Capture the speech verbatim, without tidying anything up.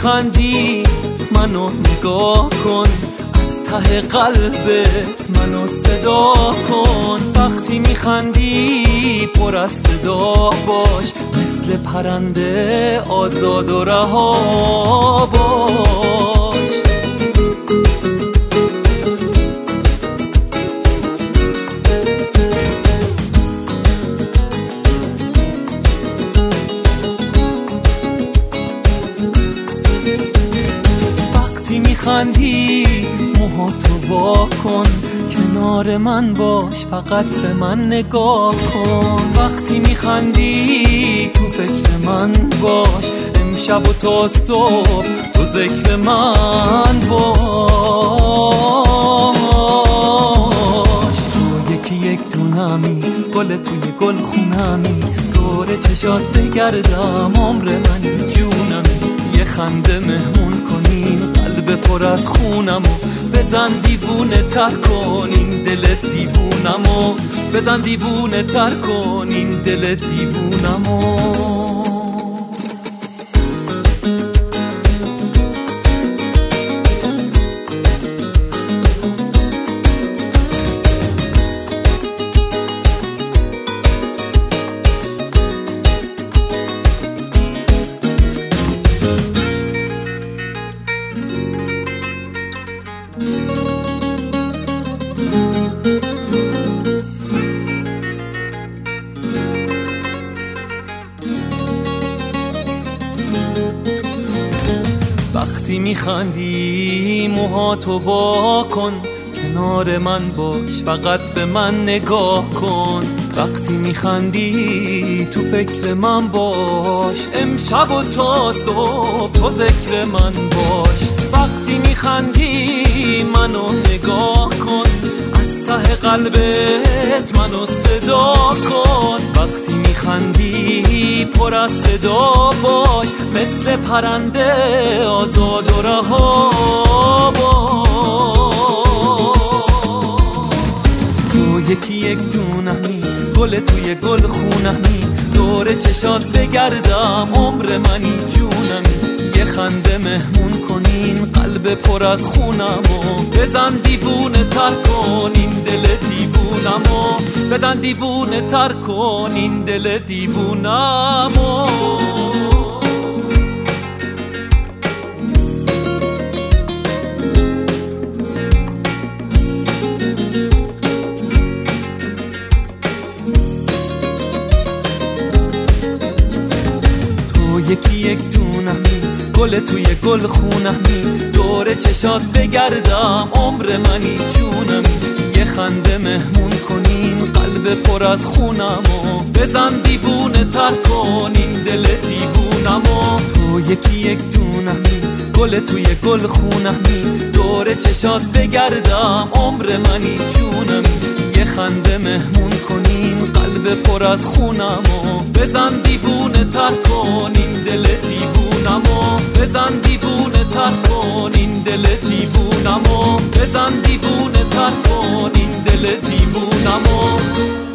میخندی منو نگاه کن، از ته قلبت منو صدا کن. وقتی میخندی پر از صدا باش، مثل پرنده آزاد و رها باش. میخندی موهاتو وا کن، کنار من باش، فقط به من نگاه کن. وقتی میخندی تو فکر من باش، امشب و تا صبح تو ذکر من باش. تو یکی یک دونمی، گل توی گل خونمی، دور چشات بگردم، عمر منی جونمی. یه خنده مهمون کنین قلب پر از خونمو، بزن دیوونه تر کن این دل دیوونمو، بزن دیوونه تر کن این دل دیوونمو. وقتی میخندی موهاتو وا کن، کنار من باش، فقط به من نگاه کن. وقتی میخندی تو فکر من باش، امشب و تا صبح تو ذکر من باش. وقتی میخندی منو نگاه کن، از ته قلبت منو صدا کن. وقتی میخندی پر از صدا باش، مثل پرنده آزاد و رها باش. تو یکی یک دونمی، گل توی گل خونمی، دور چشات بگردم، عمر منی جونمی. یه خنده مهمون کنین قلب پر از خونمو، بزن دیوونه تر کن این دل دیوونمو، بزن دیوونه تر کن این دل دیوونمو. یکی یک دونمی، گل توی گل خونمی، دور چشات بگردم، عمر منی جونمی. یه خنده مهمون کنین قلب پر از خونمو، بزن دیوونه تر کن این دل دیوونمو. تو یکی یک دونمی، گل توی گل خونمی، دور چشات بگردم، عمر منی جونمی. یه خنده مهمون کنین قلب پر از خونمو، بزن دیوونه تر کن این دل دیوونمو، بزن دیوونه تر کن این دل دیوونمو، بزن دیوونه تر کن این دل دیوونمو.